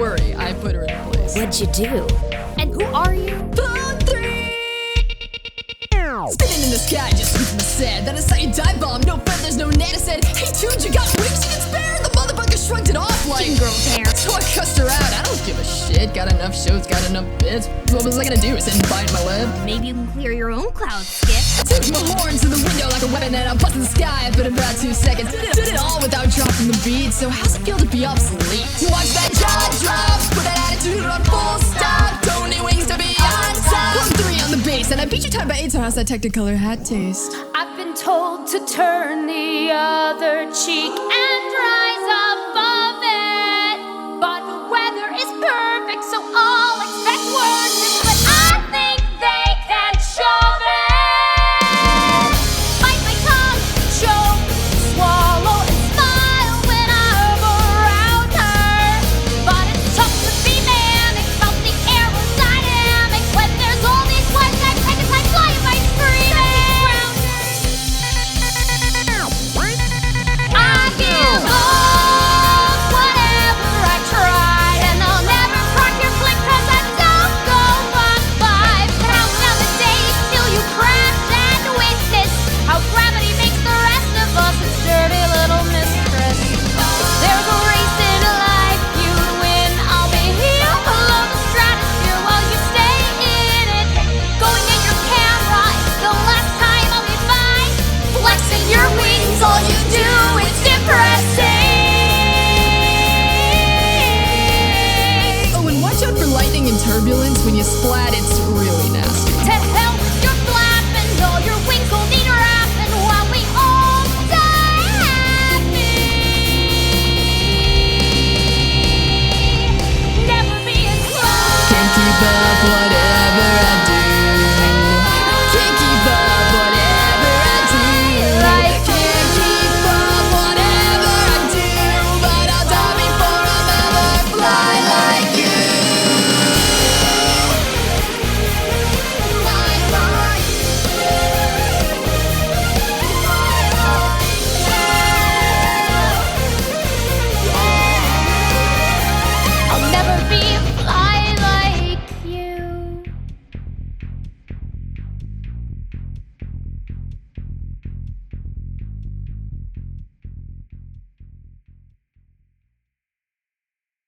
worry, I put her in place. What'd you do? And who are you? Phone 3! Spinning in the sky, just with my sad. That is how you dive bomb, no feathers, no net. I said, hey dude, you got wings you can spare? The motherfucker shrugged it off like Girl's hair. So I cussed her out, I don't give a shit. Got enough shows, got enough bits. What was I gonna do, sit and bite my lip? Maybe you can clear your own cloud, Skip. Took my horns to the window like a weapon and I'm busting the sky for about 2 seconds. Did it all without dropping the beat. So how's it feel to be obsolete? Watch that jaw drop, put that attitude on full stop. Don't need wings to be on top. Plug 3 on the bass, and I beat you time by 8. So how's that Technicolor hat taste? I've been told to turn the other cheek and rise above it, but the weather is perfect, so I'll expect worse. But I think they can shove it. Bite my tongue, choke, swallow, and smile when I'm around her. But it's tough to be manic about the aerodynamic when there's all these flights that take as I fly by screaming. I give up whatever I tried, and I'll never crack your flick 'cause I don't go Mach 5. Count down the days till you crash and witness how gravity makes the rest of us its dirty little mistress. There's a race in life, you win, I'll be here below the stratosphere while you stay in it. Going at your camera, the last time I'll be fine. Flexing your wings, all you do is depressing. Oh, and watch out for lightning and turbulence. When you splat, it's really nasty.